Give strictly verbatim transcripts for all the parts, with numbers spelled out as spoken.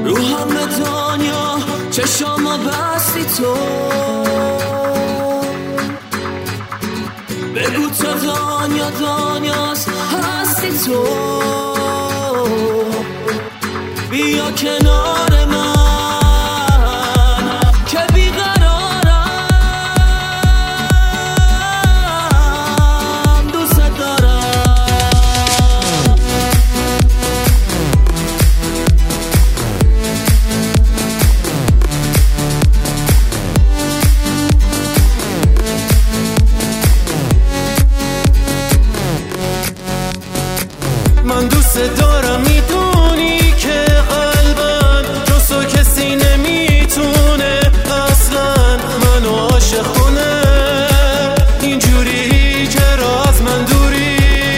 رو همه دنیا چشامو بستی تو، بگو تا دنیا دنیاست هستی تو، بیا کنار من که بیقرارم، دوست دارم. من دوست دارم، میدونی که قلبم جز تو کسی نمیتونه اصلا منو عاشق کنه، اینجوری چرا از من دوری.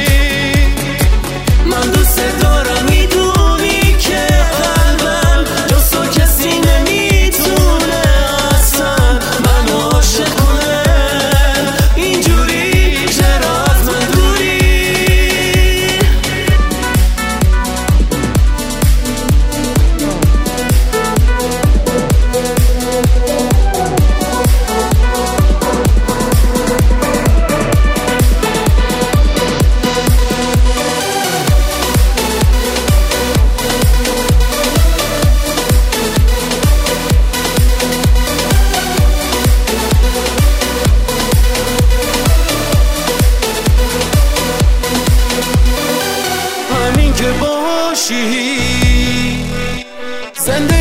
من دوست دارم، میدونی که قلبم جز تو کسی نمیتونه اصلا منو عاشق کنه، اینجوری چرا از من دوری. همین که باشی زنده